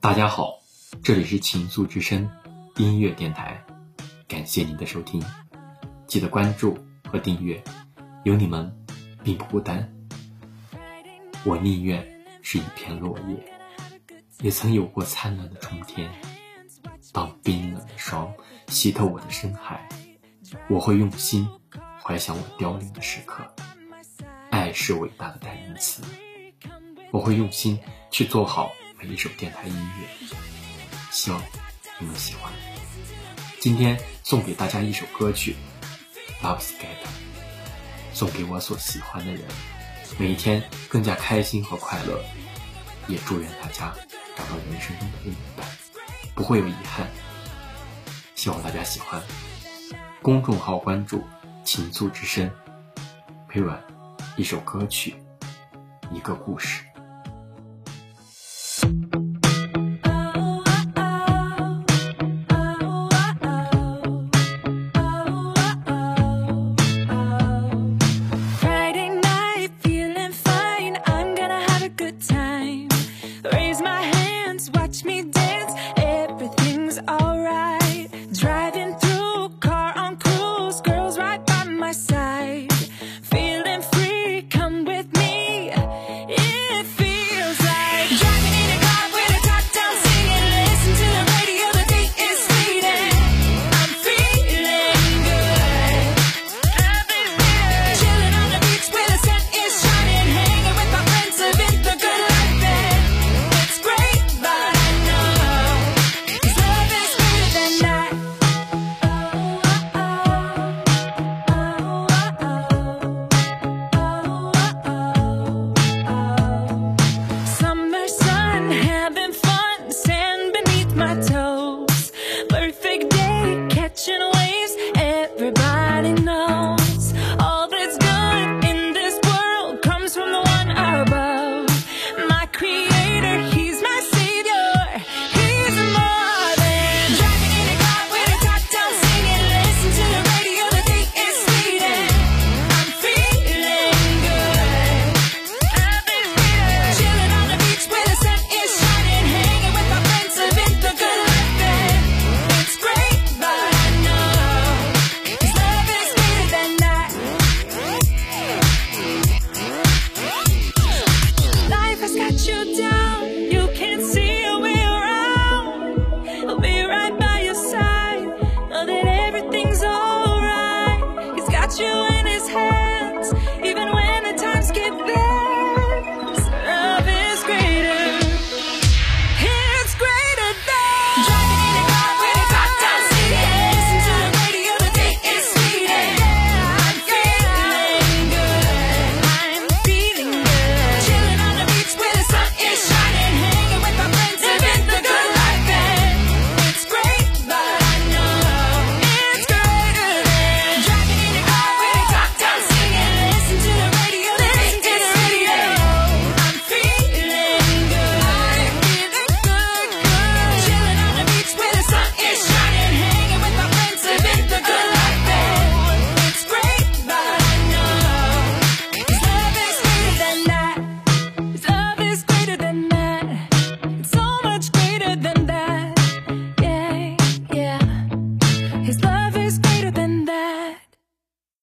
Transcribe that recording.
大家好，这里是情愫之声音乐电台，感谢您的收听，记得关注和订阅，有你们并不孤单。我宁愿是一片落叶，也曾有过灿烂的春天。当冰冷的霜袭透我的深海，我会用心怀想我凋零的时刻。爱是伟大的代名词，我会用心去做好每一首电台音乐，希望你们喜欢。今天送给大家一首歌曲 Love Scatter， 送给我所喜欢的人，每一天更加开心和快乐，也祝愿大家找到人生中的另一半，不会有遗憾。希望大家喜欢。公众号关注情愫之声，每晚一首歌曲，一个故事。